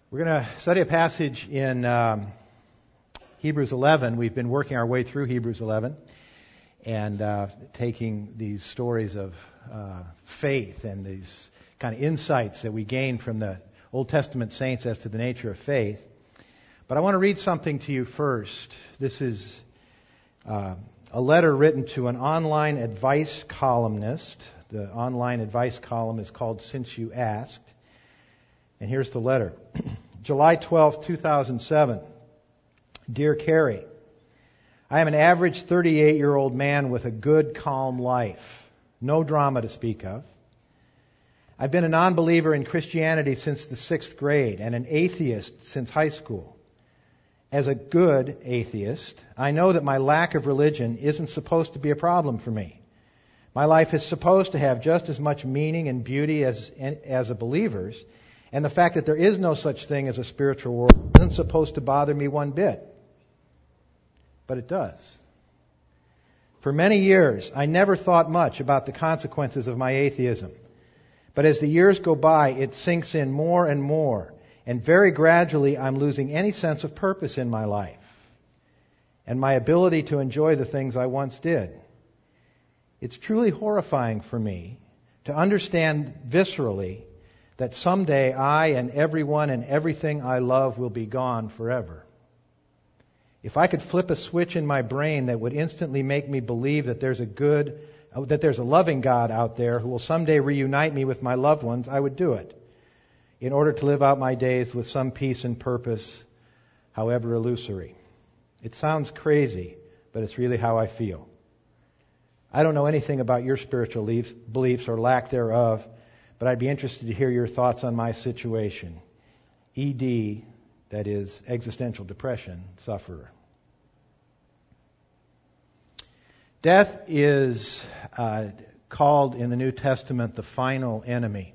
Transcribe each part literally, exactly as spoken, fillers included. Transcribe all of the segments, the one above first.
We're going to study a passage in um, Hebrews eleven. We've been working our way through Hebrews eleven and uh, taking these stories of uh, faith and these kind of insights that we gain from the Old Testament saints as to the nature of faith. But I want to read something to you first. This is uh, a letter written to an online advice columnist. The online advice column is called Since You Asked. And here's the letter. July twelfth, two thousand seven. Dear Carrie, I am an average thirty-eight-year-old man with a good, calm life. No drama to speak of. I've been a non-believer in Christianity since the sixth grade and an atheist since high school. As a good atheist, I know that my lack of religion isn't supposed to be a problem for me. My life is supposed to have just as much meaning and beauty as, as a believer's, and the fact that there is no such thing as a spiritual world isn't supposed to bother me one bit. But it does. For many years, I never thought much about the consequences of my atheism. But as the years go by, it sinks in more and more, and very gradually I'm losing any sense of purpose in my life and my ability to enjoy the things I once did. It's truly horrifying for me to understand viscerally that someday I and everyone and everything I love will be gone forever. If I could flip a switch in my brain that would instantly make me believe that there's a good, that there's a loving God out there who will someday reunite me with my loved ones, I would do it in order to live out my days with some peace and purpose, however illusory. It sounds crazy, but it's really how I feel. I don't know anything about your spiritual beliefs or lack thereof, but I'd be interested to hear your thoughts on my situation. E D, that is, existential depression sufferer. Death is uh, called in the New Testament the final enemy.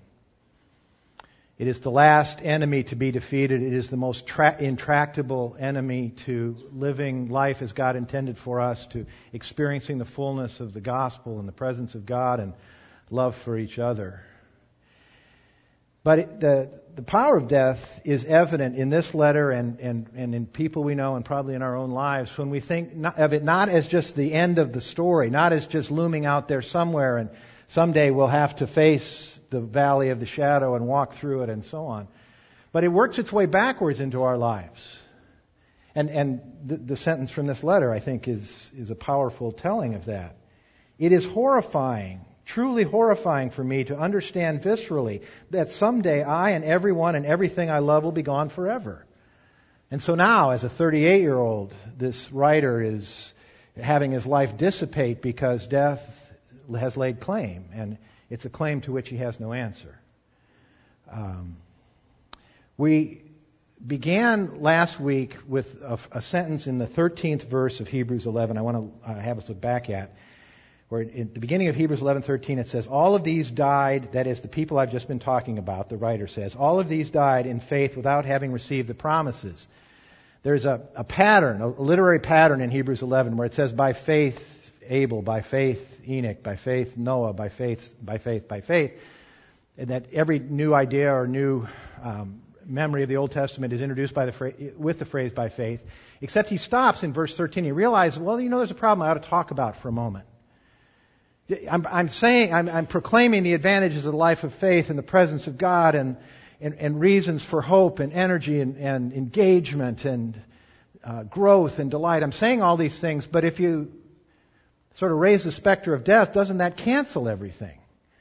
It is the last enemy to be defeated. It is the most tra- intractable enemy to living life as God intended for us, to experiencing the fullness of the gospel and the presence of God and love for each other. But it, the the power of death is evident in this letter and, and, and in people we know and probably in our own lives when we think not, of it not as just the end of the story, not as just looming out there somewhere and someday we'll have to face the valley of the shadow and walk through it and so on. But it works its way backwards into our lives. And and the, the sentence from this letter, I think, is, is a powerful telling of that. It is horrifying. Truly horrifying for me to understand viscerally that someday I and everyone and everything I love will be gone forever. And so now, as a thirty-eight-year-old, this writer is having his life dissipate because death has laid claim, and it's a claim to which he has no answer. Um, we began last week with a, a sentence in the thirteenth verse of Hebrews eleven I want to uh, have us look back at, where at the beginning of Hebrews eleven thirteen it says, all of these died, that is, the people I've just been talking about, the writer says, all of these died in faith without having received the promises. There's a, a pattern, a literary pattern in Hebrews eleven where it says, by faith Abel, by faith Enoch, by faith Noah, by faith, by faith, by faith, and that every new idea or new um, memory of the Old Testament is introduced by the fra- with the phrase by faith, except he stops in verse thirteen. He realizes, well, you know, there's a problem I ought to talk about for a moment. I'm, I'm saying, I'm, I'm proclaiming the advantages of the life of faith and the presence of God and, and, and reasons for hope and energy and, and engagement and uh, growth and delight. I'm saying all these things, but if you sort of raise the specter of death, doesn't that cancel everything?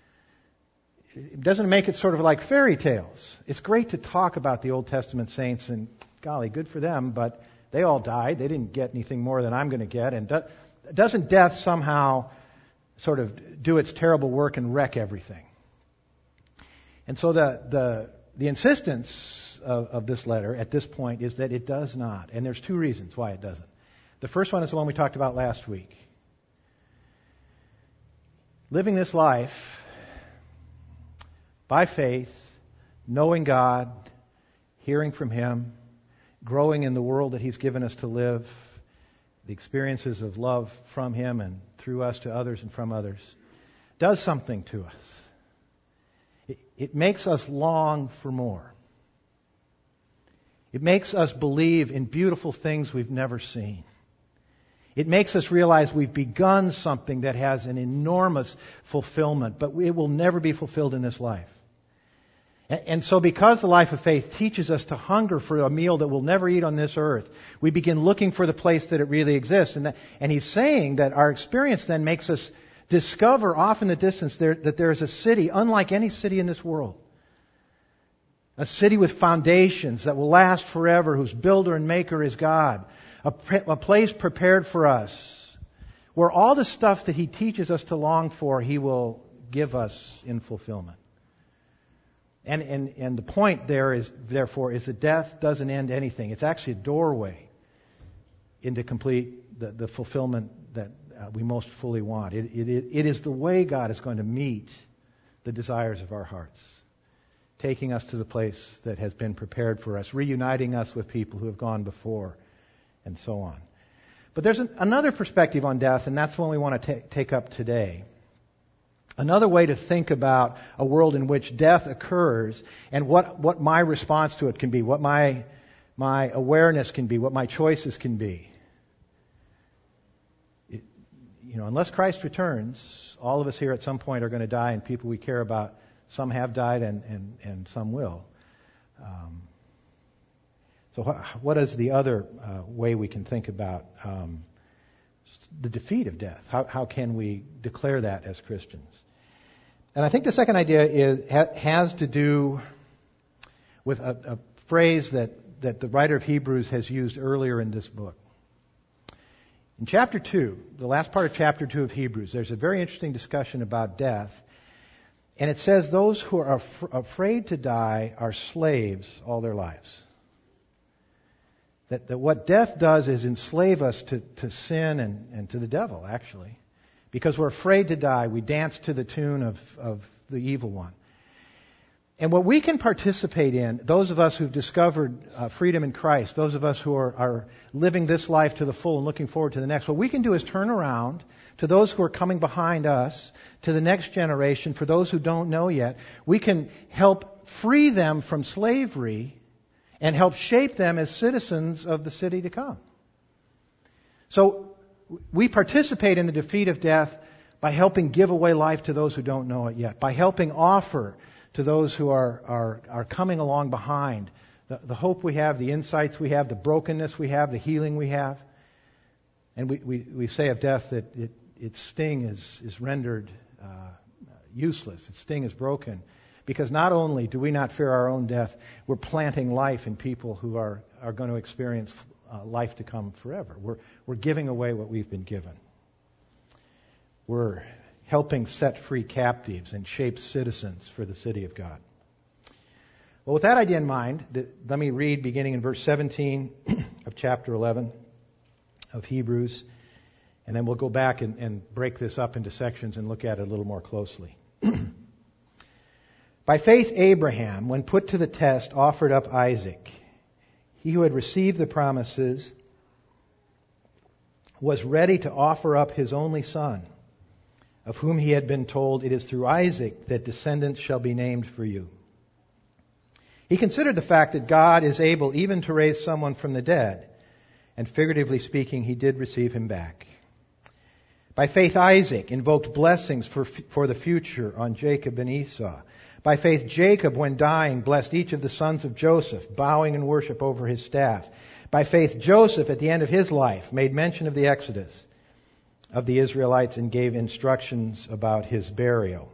It doesn't make it sort of like fairy tales. It's great to talk about the Old Testament saints and, golly, good for them, but they all died. They didn't get anything more than I'm going to get. And do, doesn't death somehow sort of do its terrible work and wreck everything? And so the the, the insistence of, of this letter at this point is that it does not. And there's two reasons why it doesn't. The first one is the one we talked about last week. Living this life by faith, knowing God, hearing from Him, growing in the world that He's given us to live, the experiences of love from Him and through us to others and from others, does something to us. It, it makes us long for more. It makes us believe in beautiful things we've never seen. It makes us realize we've begun something that has an enormous fulfillment, but it will never be fulfilled in this life. And so because the life of faith teaches us to hunger for a meal that we'll never eat on this earth, we begin looking for the place that it really exists. And, that, and he's saying that our experience then makes us discover off in the distance there, that there is a city unlike any city in this world. A city with foundations that will last forever, whose builder and maker is God. A, a place prepared for us, where all the stuff that he teaches us to long for, he will give us in fulfillment. And, and, and the point there is, therefore, is that death doesn't end anything. It's actually a doorway into complete the, the fulfillment that uh, we most fully want. It, it, it is the way God is going to meet the desires of our hearts, taking us to the place that has been prepared for us, reuniting us with people who have gone before, and so on. But there's an, another perspective on death, and that's one we want to ta- take up today. Another way to think about a world in which death occurs and what, what my response to it can be, what my, my awareness can be, what my choices can be. It, you know, unless Christ returns, all of us here at some point are going to die, and people we care about, some have died and, and, and some will. Um, so what, what is the other uh, way we can think about um, the defeat of death? How, how can we declare that as Christians? And I think the second idea is ha, has to do with a, a phrase that, that the writer of Hebrews has used earlier in this book. In chapter two, the last part of chapter two of Hebrews, there's a very interesting discussion about death. And it says those who are af- afraid to die are slaves all their lives. That, that what death does is enslave us to, to sin and, and to the devil, actually. Because we're afraid to die, we dance to the tune of, of the evil one. And what we can participate in, those of us who've discovered uh, freedom in Christ, those of us who are, are living this life to the full and looking forward to the next, what we can do is turn around to those who are coming behind us, to the next generation, for those who don't know yet. We can help free them from slavery and help shape them as citizens of the city to come. So we participate in the defeat of death by helping give away life to those who don't know it yet, by helping offer to those who are, are, are coming along behind the, the hope we have, the insights we have, the brokenness we have, the healing we have. And we, we, we say of death that it, its sting is, is rendered uh, useless. Its sting is broken. Because not only do we not fear our own death, we're planting life in people who are, are going to experience uh, life to come forever. We're, we're giving away what we've been given. We're helping set free captives and shape citizens for the city of God. Well, with that idea in mind, the, let me read beginning in verse seventeen of chapter eleven of Hebrews, and then we'll go back and, and break this up into sections and look at it a little more closely. By faith, Abraham, when put to the test, offered up Isaac. He who had received the promises was ready to offer up his only son, of whom he had been told, "It is through Isaac that descendants shall be named for you." He considered the fact that God is able even to raise someone from the dead, and figuratively speaking, he did receive him back. By faith, Isaac invoked blessings for, for the future on Jacob and Esau. By faith, Jacob, when dying, blessed each of the sons of Joseph, bowing in worship over his staff. By faith, Joseph, at the end of his life, made mention of the exodus of the Israelites and gave instructions about his burial.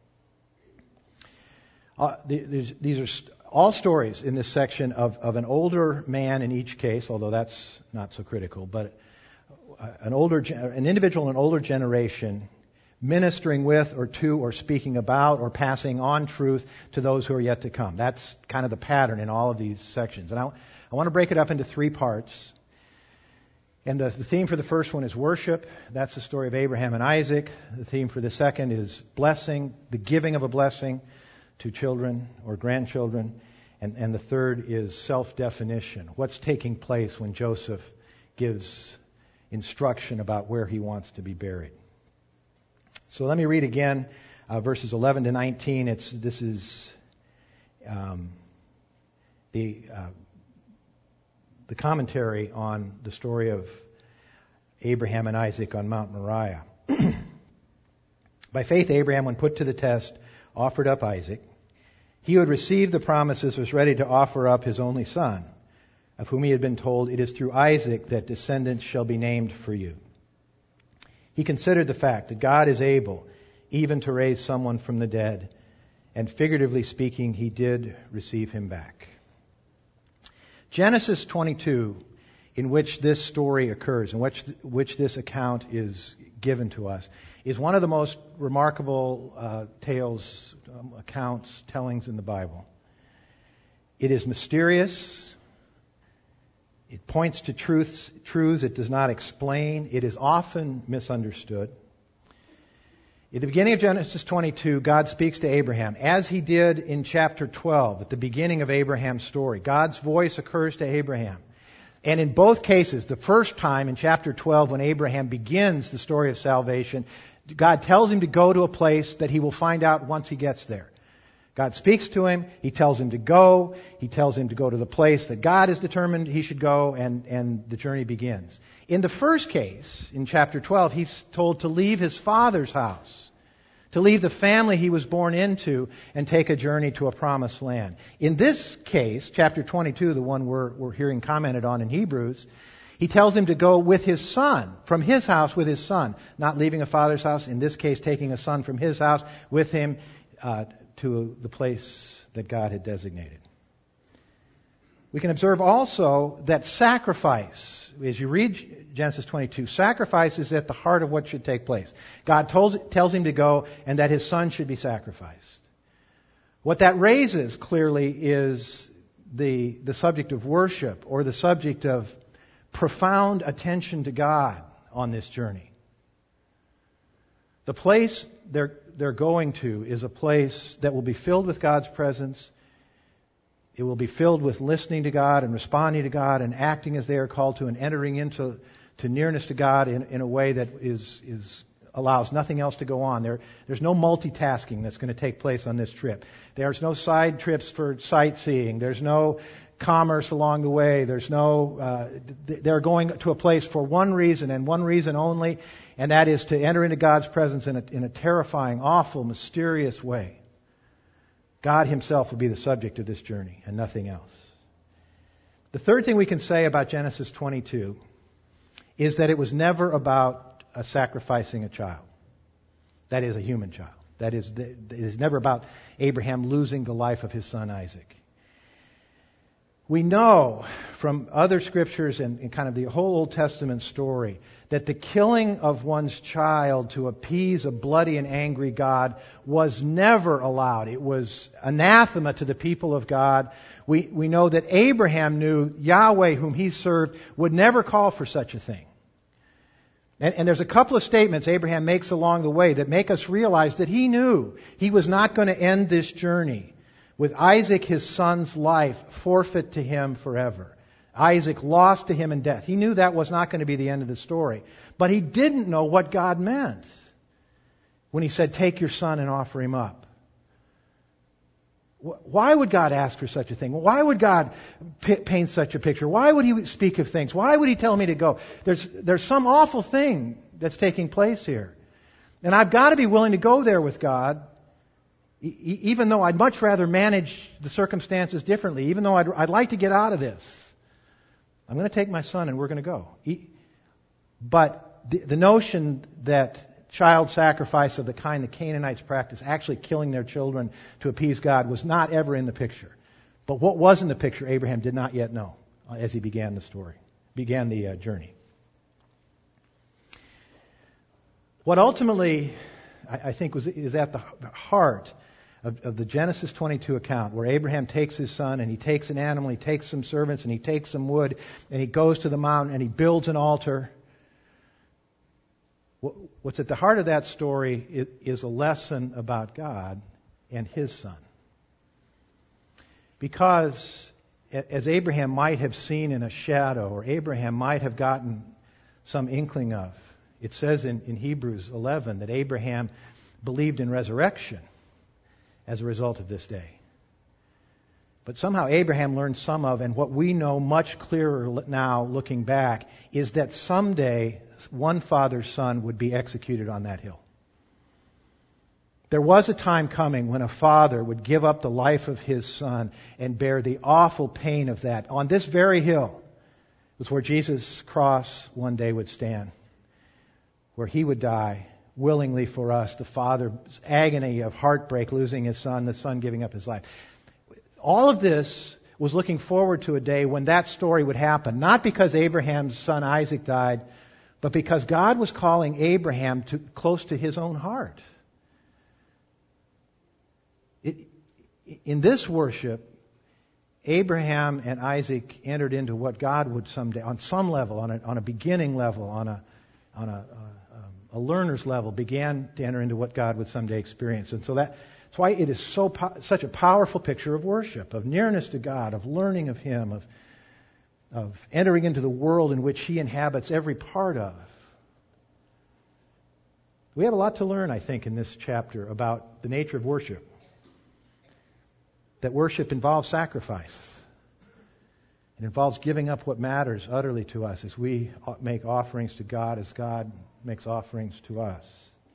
Uh, these are all stories in this section of, of an older man in each case, although that's not so critical, but an older, an individual in an older generation ministering with or to or speaking about or passing on truth to those who are yet to come. That's kind of the pattern in all of these sections. And I, I want to break it up into three parts. And the, the theme for the first one is worship. That's the story of Abraham and Isaac. The theme for the second is blessing, the giving of a blessing to children or grandchildren. And, and the third is self-definition. What's taking place when Joseph gives instruction about where he wants to be buried. So let me read again uh, verses eleven to nineteen. It's this is um, the uh, the commentary on the story of Abraham and Isaac on Mount Moriah. By faith, Abraham, when put to the test, offered up Isaac. He who had received the promises was ready to offer up his only son, of whom he had been told, "It is through Isaac that descendants shall be named for you." He considered the fact that God is able even to raise someone from the dead, and figuratively speaking, he did receive him back. Genesis twenty-two, in which this story occurs, in which, which this account is given to us, is one of the most remarkable uh, tales, um, accounts, tellings in the Bible. It is mysterious. It points to truths, truths it does not explain. It is often misunderstood. At the beginning of Genesis twenty-two, God speaks to Abraham, as he did in chapter twelve, at the beginning of Abraham's story. God's voice occurs to Abraham. And in both cases, the first time in chapter twelve, when Abraham begins the story of salvation, God tells him to go to a place that he will find out once he gets there. God speaks to him, he tells him to go, he tells him to go to the place that God has determined he should go, and, and the journey begins. In the first case, in chapter twelve, he's told to leave his father's house, to leave the family he was born into, and take a journey to a promised land. In this case, chapter twenty-two, the one we're, we're hearing commented on in Hebrews, he tells him to go with his son, from his house with his son, not leaving a father's house, in this case taking a son from his house with him uh, to the place that God had designated. We can observe also that sacrifice, as you read Genesis twenty-two, sacrifice is at the heart of what should take place. God tells, tells him to go and that his son should be sacrificed. What that raises clearly is the, the subject of worship, or the subject of profound attention to God on this journey. The place they're, they're going to is a place that will be filled with God's presence. It will be filled with listening to God and responding to God and acting as they are called to, and entering into to nearness to God in, in a way that is, is allows nothing else to go on. There, there's no multitasking that's going to take place on this trip. There's no side trips for sightseeing. There's no commerce along the way. There's no, uh, they're going to a place for one reason and one reason only, and that is to enter into God's presence in a, in a terrifying, awful, mysterious way. God himself will be the subject of this journey and nothing else. The third thing we can say about Genesis twenty-two is that it was never about uh, sacrificing a child. That is, a human child. That is, it is never about Abraham losing the life of his son Isaac. We know from other scriptures and, and kind of the whole Old Testament story that the killing of one's child to appease a bloody and angry God was never allowed. It was anathema to the people of God. We, we know that Abraham knew Yahweh, whom he served, would never call for such a thing. And, and there's a couple of statements Abraham makes along the way that make us realize that he knew he was not going to end this journey with Isaac, his son's life, forfeit to him forever. Isaac lost to him in death. He knew that was not going to be the end of the story. But he didn't know what God meant when he said, "Take your son and offer him up." Why would God ask for such a thing? Why would God p- paint such a picture? Why would he speak of things? Why would he tell me to go? There's, there's some awful thing that's taking place here. And I've got to be willing to go there with God, e- even though I'd much rather manage the circumstances differently, even though I'd, I'd like to get out of this. I'm going to take my son and we're going to go. But the, the notion that child sacrifice of the kind the Canaanites practiced, actually killing their children to appease God, was not ever in the picture. But what was in the picture, Abraham did not yet know as he began the story, began the uh, journey. What ultimately, I, I think, was is at the heart Of, of the Genesis twenty-two account, where Abraham takes his son and he takes an animal, he takes some servants and he takes some wood and he goes to the mountain and he builds an altar. What's at the heart of that story is a lesson about God and his son. Because as Abraham might have seen in a shadow, or Abraham might have gotten some inkling of, it says in, in Hebrews eleven that Abraham believed in resurrection as a result of this day. But somehow Abraham learned some of, and what we know much clearer now looking back, is that someday one father's son would be executed on that hill. There was a time coming when a father would give up the life of his son and bear the awful pain of that. On this very hill was where Jesus' cross one day would stand, where he would die willingly for us, the father's agony of heartbreak, losing his son, the son giving up his life. All of this was looking forward to a day when that story would happen, not because Abraham's son Isaac died, but because God was calling Abraham to close to his own heart. It, in this worship, Abraham and Isaac entered into what God would someday, on some level, on a, on a beginning level, on a on a, a, a learner's level, began to enter into what God would someday experience. And so that, that's why it is so po- such a powerful picture of worship, of nearness to God, of learning of Him, of of entering into the world in which He inhabits every part of. We have a lot to learn, I think, in this chapter about the nature of worship. That worship involves sacrifice. It involves giving up what matters utterly to us as we make offerings to God, as God makes offerings to us.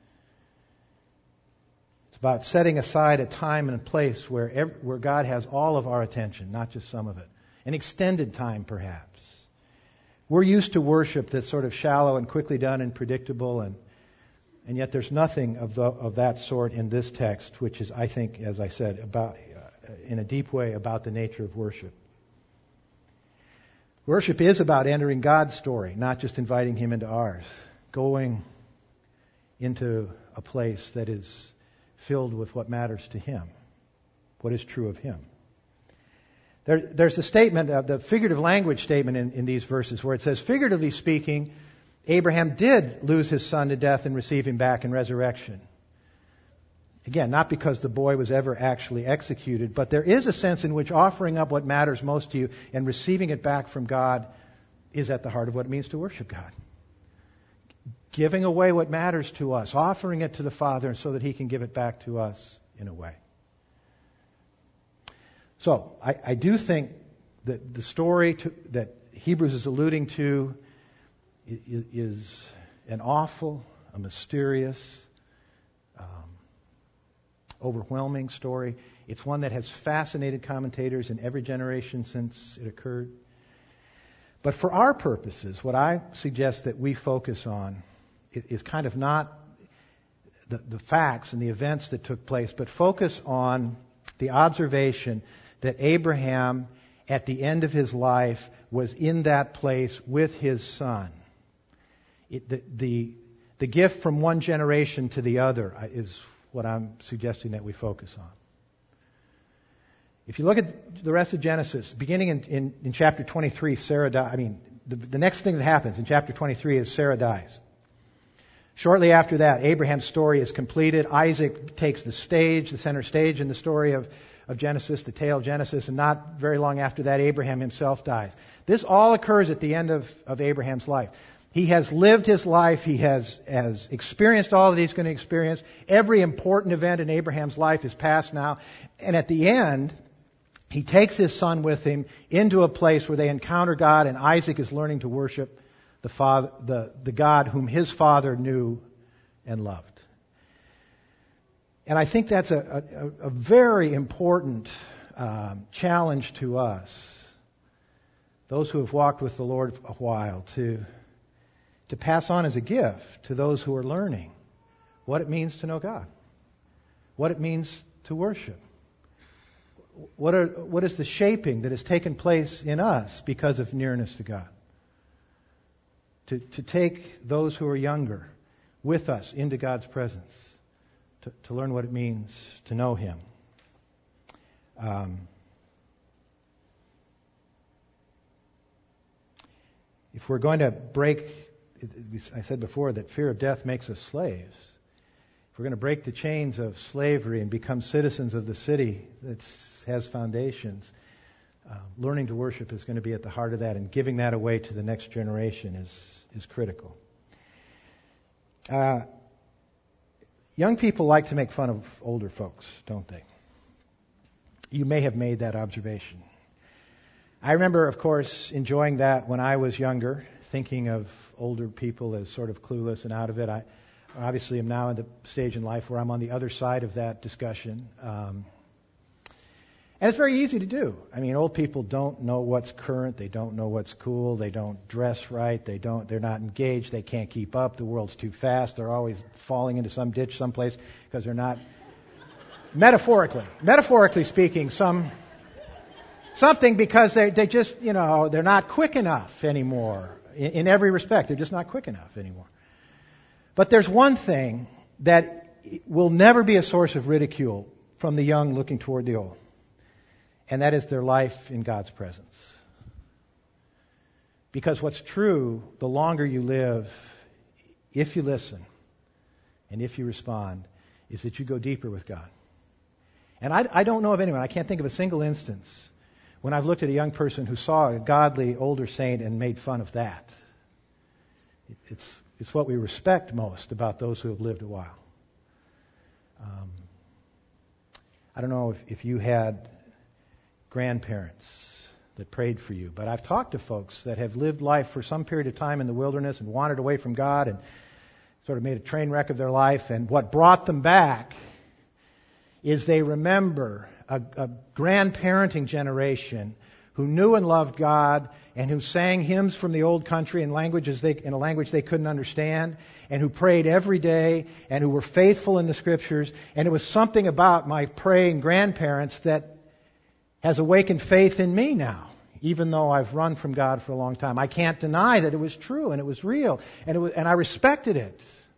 It's about setting aside a time and a place where every, where God has all of our attention, not just some of it. An extended time, perhaps. We're used to worship that's sort of shallow and quickly done and predictable, and and yet there's nothing of the, of that sort in this text, which is, I think, as I said, about in a deep way about the nature of worship. Worship is about entering God's story, not just inviting Him into ours. Going into a place that is filled with what matters to Him, what is true of Him. There, there's a statement, uh, the figurative language statement in, in these verses where it says, figuratively speaking, Abraham did lose his son to death and receive him back in resurrection. Again, not because the boy was ever actually executed, but there is a sense in which offering up what matters most to you and receiving it back from God is at the heart of what it means to worship God. Giving away what matters to us, offering it to the Father so that He can give it back to us in a way. So, I, I do think that the story to, that Hebrews is alluding to is, is an awful, a mysterious, um, overwhelming story. It's one that has fascinated commentators in every generation since it occurred. But for our purposes, what I suggest that we focus on is kind of not the, the facts and the events that took place, but focus on the observation that Abraham, at the end of his life, was in that place with his son. It, the, the, the gift from one generation to the other is what I'm suggesting that we focus on. If you look at the rest of Genesis, beginning in, in, in chapter twenty-three, Sarah dies. I mean, the, the next thing that happens in chapter twenty-three is Sarah dies. Shortly after that, Abraham's story is completed. Isaac takes the stage, the center stage in the story of, of Genesis, the tale of Genesis, and not very long after that, Abraham himself dies. This all occurs at the end of, of Abraham's life. He has lived his life. He has, has experienced all that he's going to experience. Every important event in Abraham's life is past now. And at the end, he takes his son with him into a place where they encounter God, and Isaac is learning to worship the father, the, the God whom his father knew and loved. And I think that's a, a, a very important um, challenge to us, those who have walked with the Lord a while, to to pass on as a gift to those who are learning what it means to know God, what it means to worship. What are, what is the shaping that has taken place in us because of nearness to God? To, to take those who are younger with us into God's presence, to, to learn what it means to know Him. Um, if we're going to break, I said before that fear of death makes us slaves. If we're going to break the chains of slavery and become citizens of the city that has foundations, uh, learning to worship is going to be at the heart of that, and giving that away to the next generation is is critical. Uh, young people like to make fun of older folks, don't they? you may have made that observation. I remember, of course, enjoying that when I was younger, thinking of older people as sort of clueless and out of it. I obviously am now in the stage in life where I'm on the other side of that discussion. Um, and it's very easy to do. I mean, old people don't know what's current. They don't know what's cool. They don't dress right. They don't, they're not engaged. They can't keep up. The world's too fast. They're always falling into some ditch someplace because they're not, metaphorically, metaphorically speaking, some, something because they, they just, you know, they're not quick enough anymore in, in every respect. They're just not quick enough anymore. But there's one thing that will never be a source of ridicule from the young looking toward the old. And that is their life in God's presence. Because what's true, the longer you live, if you listen and if you respond, is that you go deeper with God. And I, I don't know of anyone, I can't think of a single instance when I've looked at a young person who saw a godly older saint and made fun of that. It, it's, it's what we respect most about those who have lived a while. Um, I don't know if, if you had grandparents that prayed for you, but I've talked to folks that have lived life for some period of time in the wilderness and wandered away from God and sort of made a train wreck of their life, and what brought them back is they remember a, a grandparenting generation who knew and loved God and who sang hymns from the old country in languages they, in a language they couldn't understand, and who prayed every day and who were faithful in the Scriptures. And it was something about my praying grandparents that has awakened faith in me now, even though I've run from God for a long time. I can't deny that it was true and it was real, and it was, and I respected it.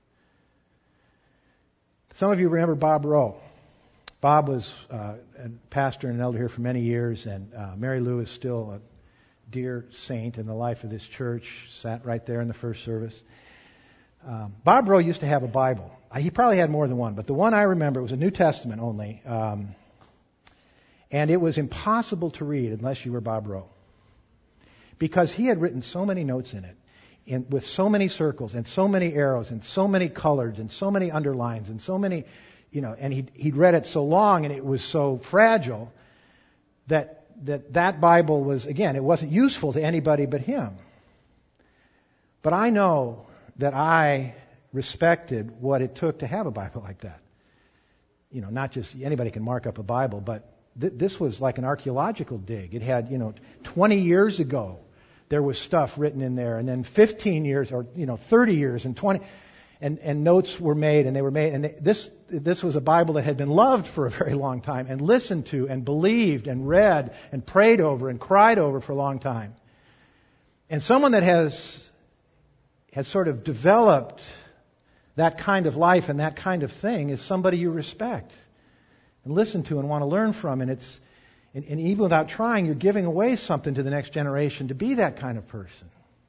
Some of you remember Bob Rowe. Bob was uh, a pastor and an elder here for many years, and uh, Mary Lou is still a dear saint in the life of this church, sat right there in the first service. Um, Bob Rowe used to have a Bible. He probably had more than one, but the one I remember was a New Testament only. Um, And it was impossible to read unless you were Bob Rowe. Because he had written so many notes in it, in, with so many circles and so many arrows and so many colors and so many underlines and so many, you know, and he'd, he'd read it so long and it was so fragile that, that that Bible was, again, it wasn't useful to anybody but him. But I know that I respected what it took to have a Bible like that. You know, not just anybody can mark up a Bible, but this was like an archaeological dig. It had, you know, twenty years ago, there was stuff written in there, and then fifteen years, or, you know, thirty years, and twenty, and, and notes were made, and they were made, and they, this, this was a Bible that had been loved for a very long time, and listened to, and believed, and read, and prayed over, and cried over for a long time. And someone that has, has sort of developed that kind of life and that kind of thing is somebody you respect and listen to and want to learn from. And it's, and, and even without trying, you're giving away something to the next generation to be that kind of person.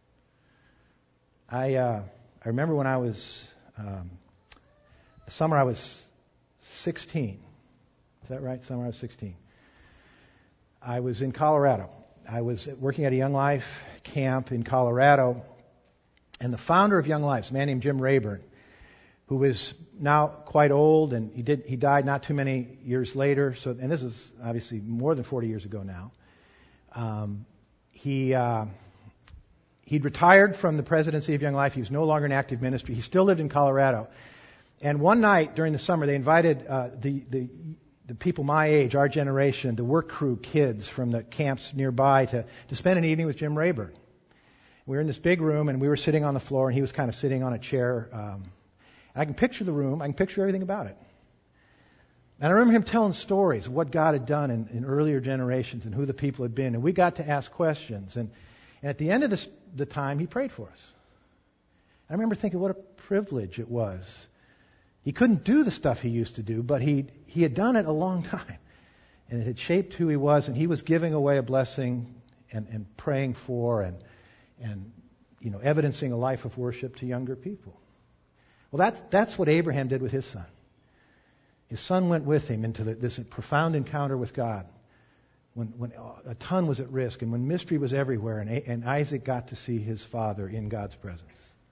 I, uh, I remember when I was, um, the summer I was sixteen. Is that right? Summer I was sixteen. I was in Colorado. I was working at a Young Life camp in Colorado. And the founder of Young Life, a man named Jim Rayburn, who is now quite old, and he did he died not too many years later. So, and this is obviously more than forty years ago now. Um, he uh, he'd retired from the presidency of Young Life. He was no longer in active ministry. He still lived in Colorado. And one night during the summer, they invited uh, the the the people my age, our generation, the work crew kids from the camps nearby, to to spend an evening with Jim Rayburn. We were in this big room, and we were sitting on the floor, and he was kind of sitting on a chair. Um, I can picture the room. I can picture everything about it. And I remember him telling stories of what God had done in, in earlier generations and who the people had been. And we got to ask questions. And, and at the end of this, the time, he prayed for us. I remember thinking what a privilege it was. He couldn't do the stuff he used to do, but he he had done it a long time. And it had shaped who he was, and he was giving away a blessing and, and praying for and, and you know, evidencing a life of worship to younger people. Well, that's, that's what Abraham did with his son. His son went with him into the, this profound encounter with God when, when a ton was at risk and when mystery was everywhere, and, and Isaac got to see his father in God's presence.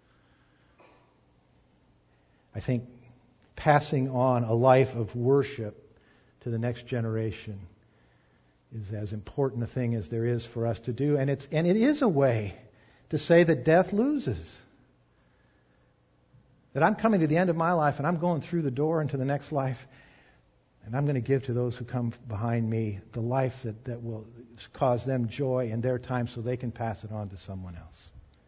I think passing on a life of worship to the next generation is as important a thing as there is for us to do. And it's and it is a way to say that death loses. That I'm coming to the end of my life and I'm going through the door into the next life, and I'm going to give to those who come behind me the life that, that will cause them joy in their time so they can pass it on to someone else.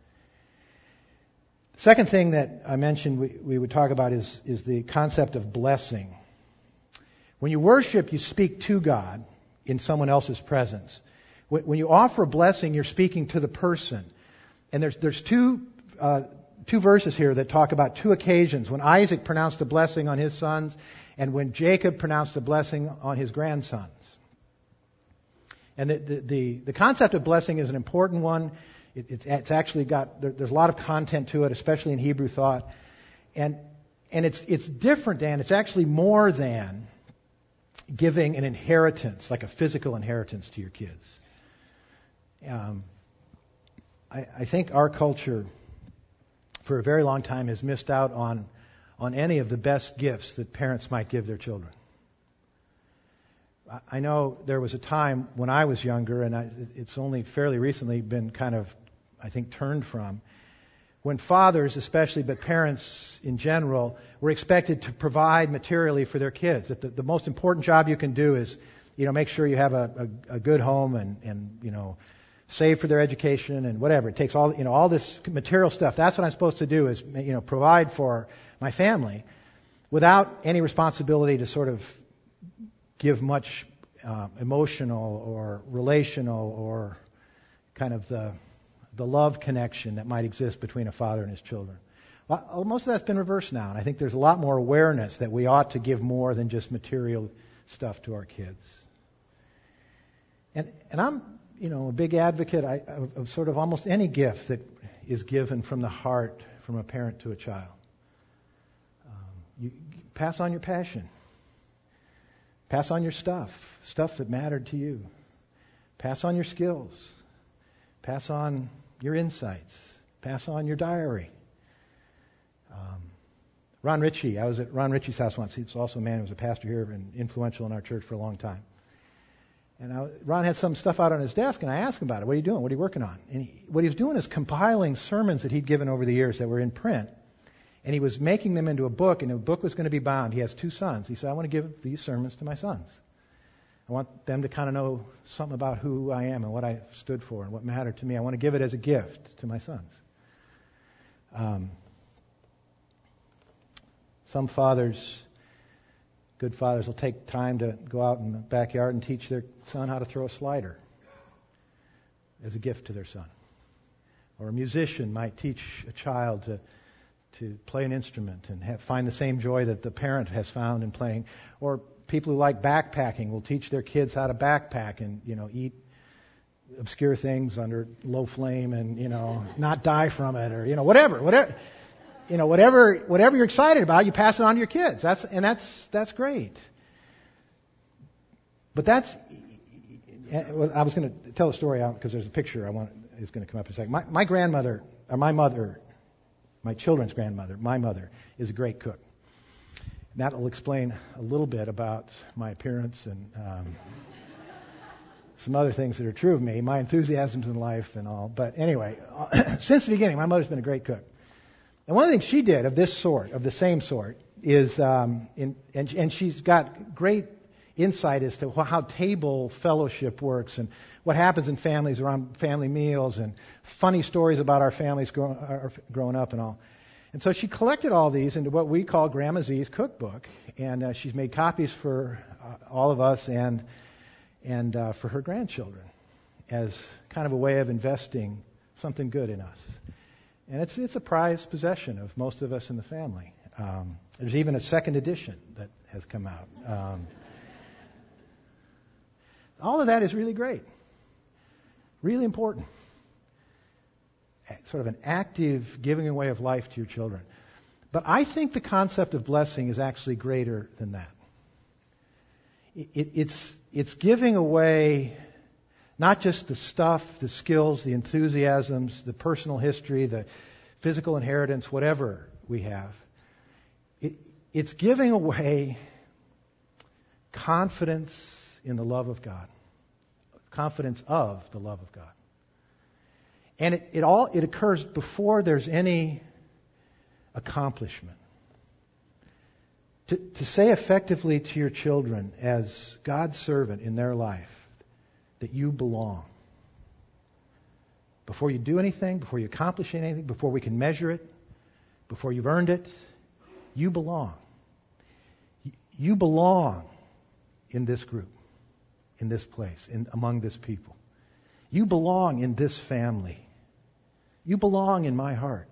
The second thing that I mentioned we, we would talk about is, is the concept of blessing. When you worship, you speak to God in someone else's presence. When, when you offer a blessing, you're speaking to the person. And there's there's two uh, two verses here that talk about two occasions when Isaac pronounced a blessing on his sons and when Jacob pronounced a blessing on his grandsons. And the the, the, the concept of blessing is an important one. It, it's, it's actually got there, there's a lot of content to it, especially in Hebrew thought, and and it's it's different than it's actually more than giving an inheritance, like a physical inheritance to your kids. Um, I, I think our culture, for a very long time, has missed out on on any of the best gifts that parents might give their children. I know there was a time when I was younger, and I, it's only fairly recently been kind of, I think, turned from, when fathers especially, but parents in general, were expected to provide materially for their kids. That the, the most important job you can do is, you know, make sure you have a, a, a good home and, and, you know, save for their education and whatever. It takes all, you know, all this material stuff. That's what I'm supposed to do is, you know, provide for my family without any responsibility to sort of give much uh, emotional or relational or kind of the the love connection that might exist between a father and his children. Well, most of that's been reversed now, and I think there's a lot more awareness that we ought to give more than just material stuff to our kids. And and I'm, you know, a big advocate I, of, of sort of almost any gift that is given from the heart from a parent to a child. Um, you pass on your passion. Pass on your stuff, stuff that mattered to you. Pass on your skills. Pass on your insights. Pass on your diary. Um, Ron Ritchie, I was at Ron Ritchie's house once. He's also a man who was a pastor here and influential in our church for a long time. And I, Ron had some stuff out on his desk, and I asked him about it. What are you doing? What are you working on? And he, what he was doing is compiling sermons that he'd given over the years that were in print. And he was making them into a book, and the book was going to be bound. He has two sons. He said, I want to give these sermons to my sons. I want them to kind of know something about who I am and what I stood for and what mattered to me. I want to give it as a gift to my sons. Um, some fathers, good fathers, will take time to go out in the backyard and teach their son how to throw a slider as a gift to their son. Or a musician might teach a child to to play an instrument and have, find the same joy that the parent has found in playing. Or people who like backpacking will teach their kids how to backpack and, you know, eat obscure things under low flame and, you know, not die from it, or, you know, whatever, whatever, you know, whatever, whatever you're excited about, you pass it on to your kids. That's, and that's, that's great. But that's, I was going to tell a story out because there's a picture I want, is going to come up in a second. My, my grandmother, or my mother, my children's grandmother, my mother, is a great cook. And that will explain a little bit about my appearance and um, some other things that are true of me, my enthusiasms in life and all. But anyway, since the beginning, my mother's been a great cook. And one of the things she did of this sort, of the same sort, is, um, in, and, and she's got great insight as to how table fellowship works and what happens in families around family meals and funny stories about our families grow, our, growing up and all. And so she collected all these into what we call Grandma Z's cookbook, and uh, she's made copies for uh, all of us and and uh, for her grandchildren as kind of a way of investing something good in us. And it's it's a prized possession of most of us in the family. Um, there's even a second edition that has come out. Um, all of that is really great, really important. Sort of an active giving away of life to your children. But I think the concept of blessing is actually greater than that. It, it, it's it's giving away not just the stuff, the skills, the enthusiasms, the personal history, the physical inheritance, whatever we have. It, it's giving away confidence in the love of God. confidence of the love of God. And it, it all it occurs before there's any accomplishment. To, to say effectively to your children as God's servant in their life that you belong. Before you do anything, before you accomplish anything, before we can measure it, before you've earned it, you belong. You belong in this group, in this place, in, among this people. You belong in this family. You belong in my heart.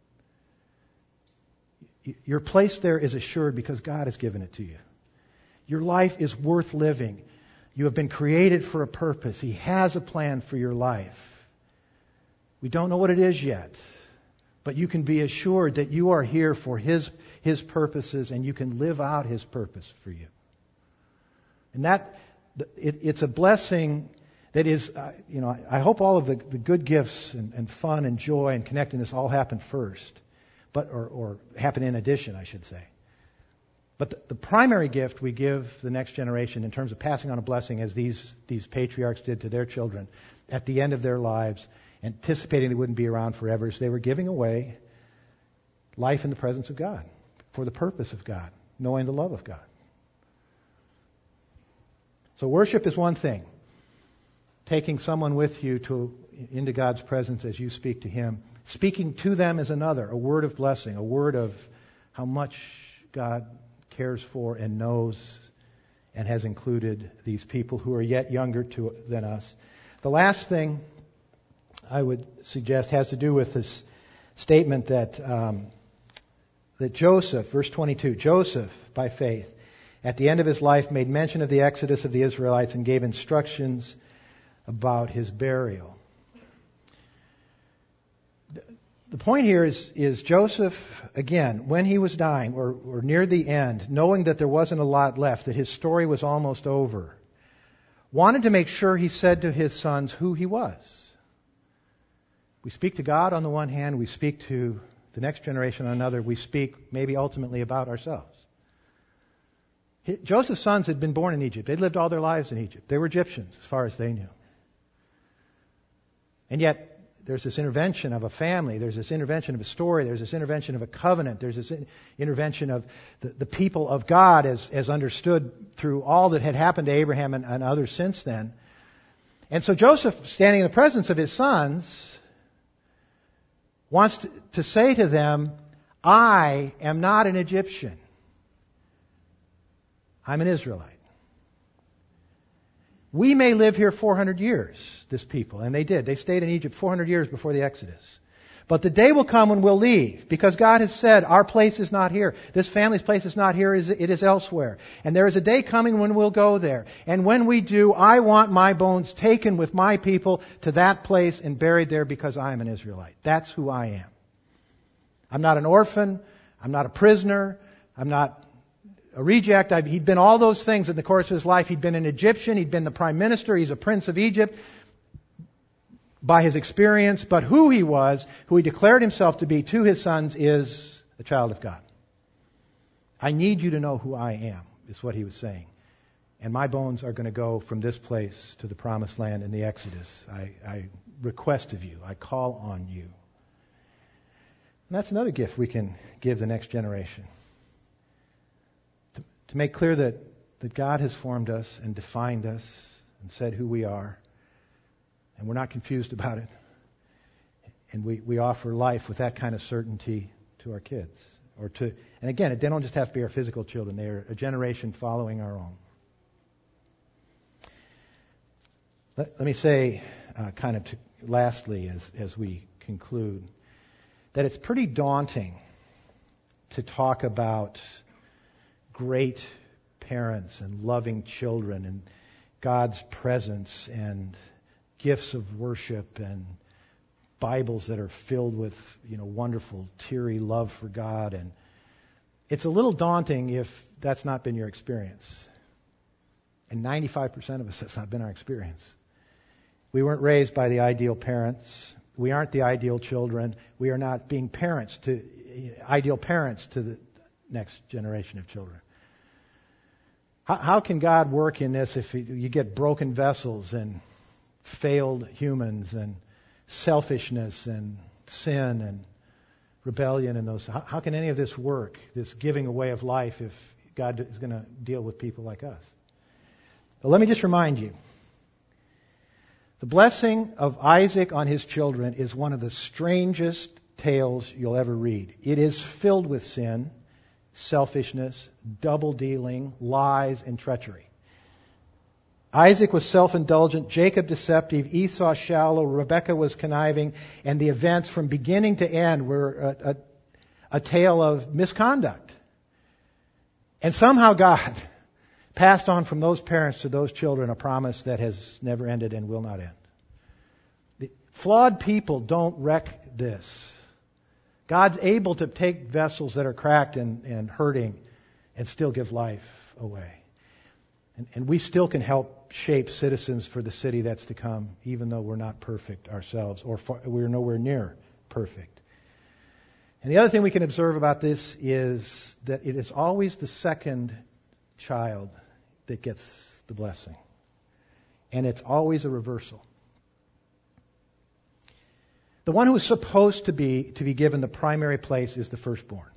Your place there is assured because God has given it to you. Your life is worth living. You have been created for a purpose. He has a plan for your life. We don't know what it is yet, but you can be assured that you are here for His, His purposes and you can live out His purpose for you. And that, it, it's a blessing that is, uh, you know, I hope all of the, the good gifts and, and fun and joy and connectedness all happen first, but or, or happen in addition, I should say. But the, the primary gift we give the next generation in terms of passing on a blessing, as these these patriarchs did to their children at the end of their lives, anticipating they wouldn't be around forever, is they were giving away life in the presence of God for the purpose of God, knowing the love of God. So worship is one thing. Taking someone with you to into God's presence as you speak to Him. Speaking to them is another, a word of blessing, a word of how much God cares for and knows and has included these people who are yet younger to, than us. The last thing I would suggest has to do with this statement that um, that Joseph, verse twenty-two, Joseph, by faith, at the end of his life made mention of the exodus of the Israelites and gave instructions about his burial. The point here is, is Joseph, again, when he was dying or, or near the end, knowing that there wasn't a lot left, that his story was almost over, wanted to make sure he said to his sons who he was. We speak to God on the one hand, we speak to the next generation on another, we speak maybe ultimately about ourselves. Joseph's sons had been born in Egypt. They'd lived all their lives in Egypt. They were Egyptians as far as they knew. And yet, there's this intervention of a family, there's this intervention of a story, there's this intervention of a covenant, there's this intervention of the, the people of God as, as understood through all that had happened to Abraham and, and others since then. And so Joseph, standing in the presence of his sons, wants to, to say to them, I am not an Egyptian. I'm an Israelite. We may live here four hundred years, this people, and they did. They stayed in Egypt four hundred years before the Exodus. But the day will come when we'll leave, because God has said, our place is not here. This family's place is not here, it is elsewhere. And there is a day coming when we'll go there. And when we do, I want my bones taken with my people to that place and buried there because I am an Israelite. That's who I am. I'm not an orphan. I'm not a prisoner. I'm not a reject. I've, he'd been all those things in the course of his life. He'd been an Egyptian. He'd been the prime minister. He's a prince of Egypt by his experience. But who he was, who he declared himself to be to his sons, is a child of God. I need you to know who I am, is what he was saying. And my bones are going to go from this place to the promised land in the Exodus. I, I request of you. I call on you. And that's another gift we can give the next generation. To make clear that, that God has formed us and defined us and said who we are. And we're not confused about it. And we, we offer life with that kind of certainty to our kids. Or to, and again, they don't just have to be our physical children. They are a generation following our own. Let, let me say, uh, kind of to, lastly, as, as we conclude, that it's pretty daunting to talk about great parents and loving children and God's presence and gifts of worship and Bibles that are filled with, you know, wonderful, teary love for God. And it's a little daunting if that's not been your experience. And ninety-five percent of us, that's not been our experience. We weren't raised by the ideal parents. We aren't the ideal children. We are not being parents to, ideal parents to the next generation of children. How, how can God work in this if you get broken vessels and failed humans and selfishness and sin and rebellion and those. How, how can any of this work, this giving away of life, if God is going to deal with people like us? But let me just remind you, the blessing of Isaac on his children is one of the strangest tales you'll ever read. It is filled with sin, selfishness, double dealing, lies, and treachery. Isaac was self-indulgent, Jacob deceptive, Esau shallow, Rebekah was conniving, and the events from beginning to end were a, a, a tale of misconduct. And somehow God passed on from those parents to those children a promise that has never ended and will not end. The flawed people don't wreck this. God's able to take vessels that are cracked and, and hurting and still give life away. And, and we still can help shape citizens for the city that's to come, even though we're not perfect ourselves, or far, we're nowhere near perfect. And the other thing we can observe about this is that it is always the second child that gets the blessing. And it's always a reversal. The one who is supposed to be to be given the primary place is the firstborn.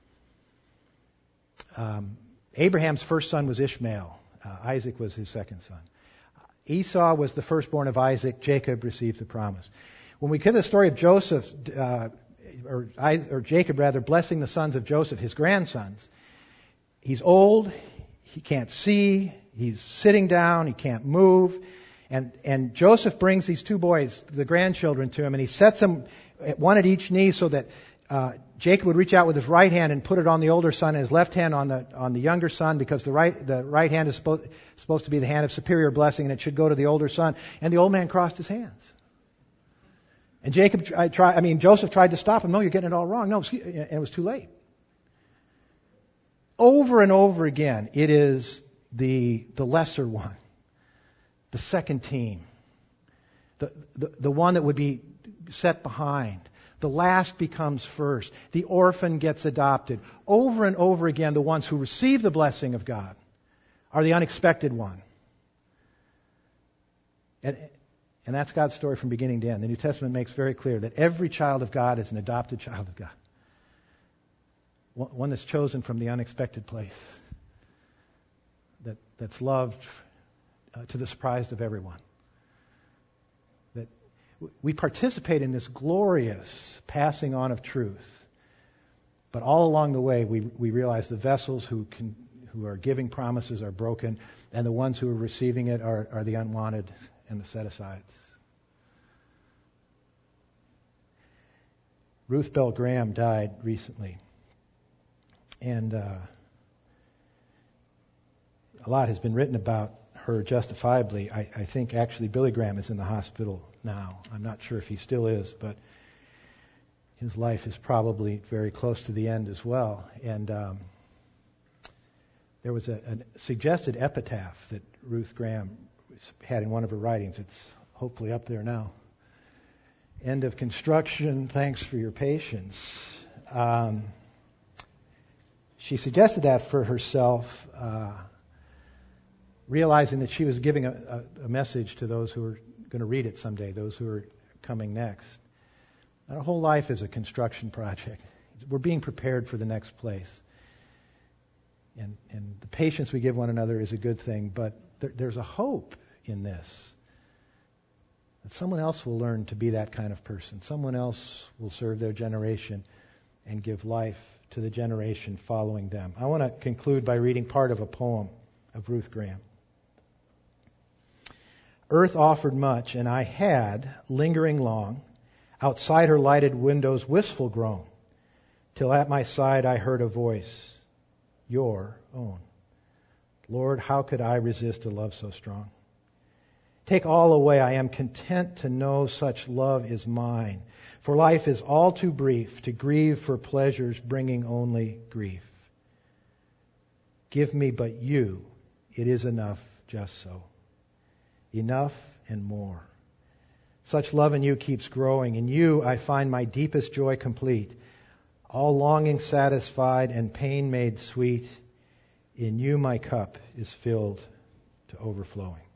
Um, Abraham's first son was Ishmael. Uh, Isaac was his second son. Esau was the firstborn of Isaac. Jacob received the promise. When we get the story of Joseph, uh, or, or Jacob rather, blessing the sons of Joseph, his grandsons, he's old, he can't see, he's sitting down, he can't move. And, and Joseph brings these two boys, the grandchildren, to him, and he sets them one at each knee so that uh, Jacob would reach out with his right hand and put it on the older son, and his left hand on the on the younger son, because the right the right hand is supposed supposed to be the hand of superior blessing, and it should go to the older son. And the old man crossed his hands. And Jacob, I try, I mean Joseph tried to stop him. No, you're getting it all wrong. No, and it was too late. Over and over again, it is the the lesser one, the second team, the, the, the one that would be set behind. The last becomes first. The orphan gets adopted. Over and over again, the ones who receive the blessing of God are the unexpected one. And, and that's God's story from beginning to end. The New Testament makes very clear that every child of God is an adopted child of God. One that's chosen from the unexpected place. That, that's loved uh, to the surprise of everyone. That we participate in this glorious passing on of truth. But all along the way, we, we realize the vessels who can, who are giving promises are broken, and the ones who are receiving it are, are the unwanted and the set-asides. Ruth Bell Graham died recently. And uh, a lot has been written about her justifiably. I, I think actually Billy Graham is in the hospital now. I'm not sure if he still is, but his life is probably very close to the end as well. And um, there was a, a suggested epitaph that Ruth Graham had in one of her writings. It's hopefully up there now. End of construction. Thanks for your patience. Um, She suggested that for herself, uh, realizing that she was giving a, a, a message to those who are going to read it someday, those who are coming next. Our whole life is a construction project. We're being prepared for the next place. And, and the patience we give one another is a good thing, but there, there's a hope in this. That someone else will learn to be that kind of person. Someone else will serve their generation and give life to the generation following them. I want to conclude by reading part of a poem of Ruth Graham. Earth offered much, and I had, lingering long, outside her lighted windows wistful grown, till at my side I heard a voice, your own. Lord, how could I resist a love so strong? Take all away, I am content to know such love is mine. For life is all too brief to grieve for pleasures bringing only grief. Give me but you, it is enough just so. Enough and more. Such love in you keeps growing. In you I find my deepest joy complete. All longing satisfied and pain made sweet. In you my cup is filled to overflowing.